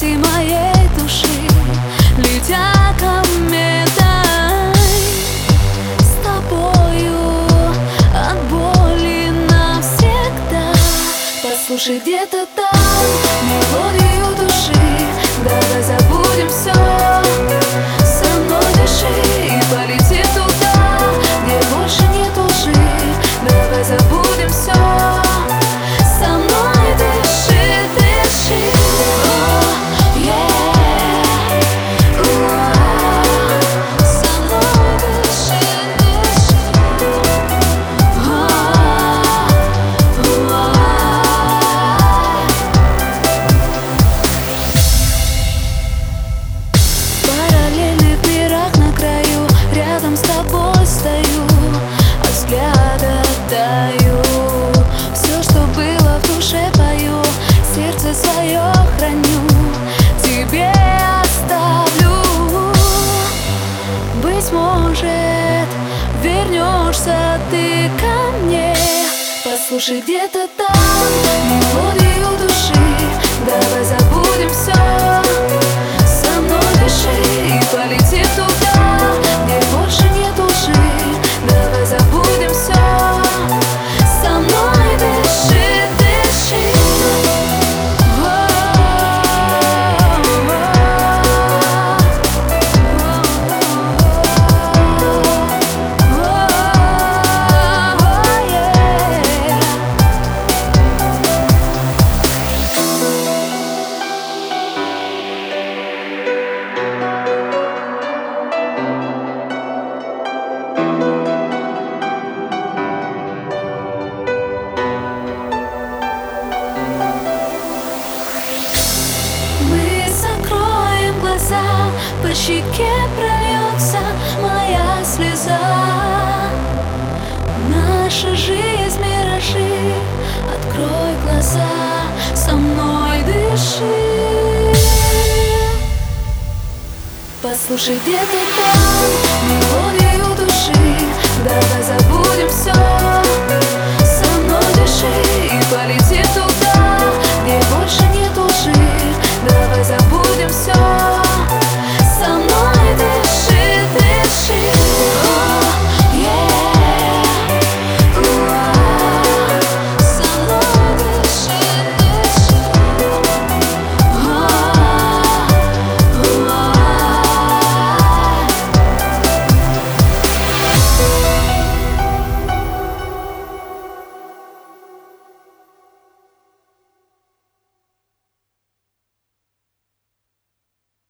крылышки моей души, летя кометой, с тобою от боли навсегда. Послушай где-то там мелодию души, давай забудем все, со мной дыши и полети туда, где больше нет лжи. Давай забудем все, со мной дыши, дыши. Со мной дыши, дыши. Параллельных мирах на краю, рядом с тобой стою, от взгляда даю. Все, что было в душе, пою, сердце свое храню, тебе оставлю. Быть может, вернешься ты ко мне. Послушай где-то там мелодию души, давай забудем все, со мной дыши и полети туда, где больше нет лжи. Давай забудем все, со мной дыши, дыши. По щеке прольется моя слеза. Наша жизнь миражи, открой глаза, со мной дыши. Послушай где-то там мелодию души, давай забудем.